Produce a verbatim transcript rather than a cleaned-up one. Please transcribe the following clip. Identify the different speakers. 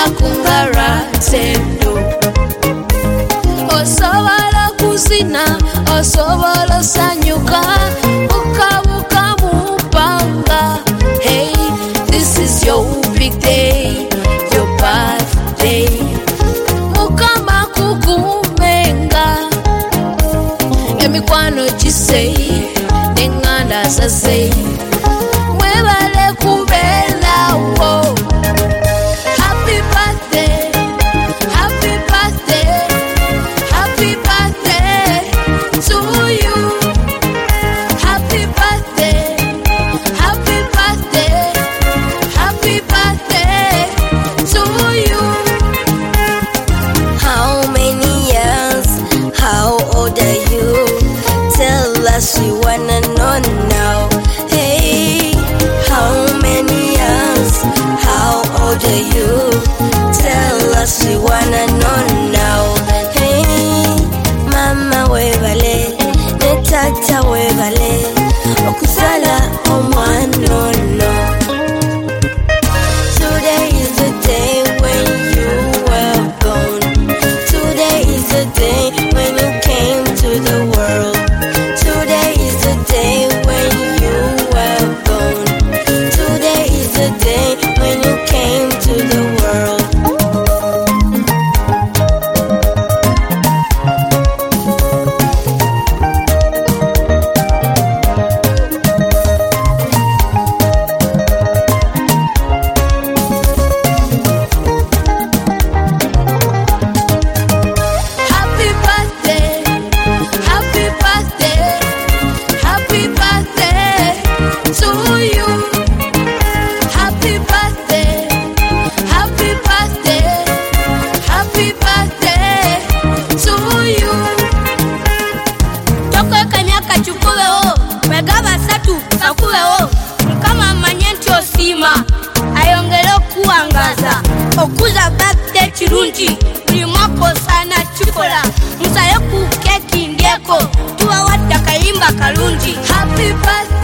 Speaker 1: kungara sendo osobola kuzina osobola sanyuka ukabuka mupanga. Hey, this is your big day, your birthday. Mukama kukumenga emikwano gisei nenganda sasei mwebale kubela wo. Happy birthday, happy birthday, happy birthday to you. Happy birthday, happy birthday, happy birthday to you.
Speaker 2: How many years? How old are you? Tell us, we wanna know now. Hey, how many years? How old are you? Tell us, we wanna know now. Hey, mama webale, ne tata webale, okuzala omwana no. Today is the day when you were born. Today is the day when you came to the world. Today is the day when you were born. Today is the day when you came to the world.
Speaker 1: Happy birthday, happy birthday, happy birthday to you. Happy birthday, happy birthday, happy birthday to you.
Speaker 3: Toko kanyaka chukulewo megaba satu sakulewo kama manyenti osima ayongelo kuangaza okuza birthday chirunji limako sana chikola musaye ku keki ndieko tuwa wadaka imba kalunji.
Speaker 1: Happy birthday.